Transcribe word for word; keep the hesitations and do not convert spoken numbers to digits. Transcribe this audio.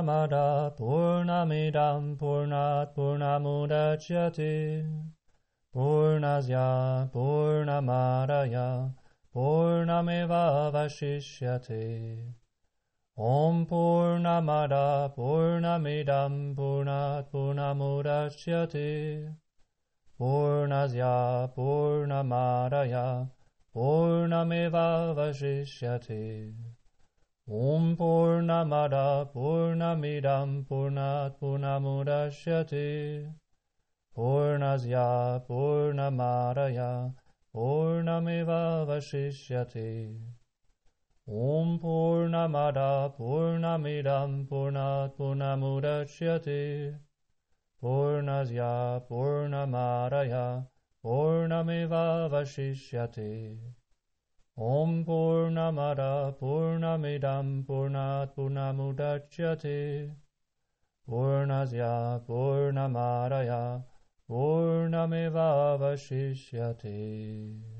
Purnamada Purnamidam Purnat Purnamudachyate Purnasya Purnamadaya Purnameva Vashishyate Om Purnamada Purnamidam Purnat Purnamudachyate Purnasya Purnamadaya Purnameva Vashishyate Om Purnamada Purnamidam Purnat Purnamudachyate Purnasya Purnamadaya Purnameva Vashishyate Om Purnamada Purnamidam Purnat Purnamudachyate Purnasya Purnamadaya Purnameva Vashishyate Om Purnamada Purnamidam Purnat Purnamudachyate Purnasya Purnamadaya Purnameva Vashishyate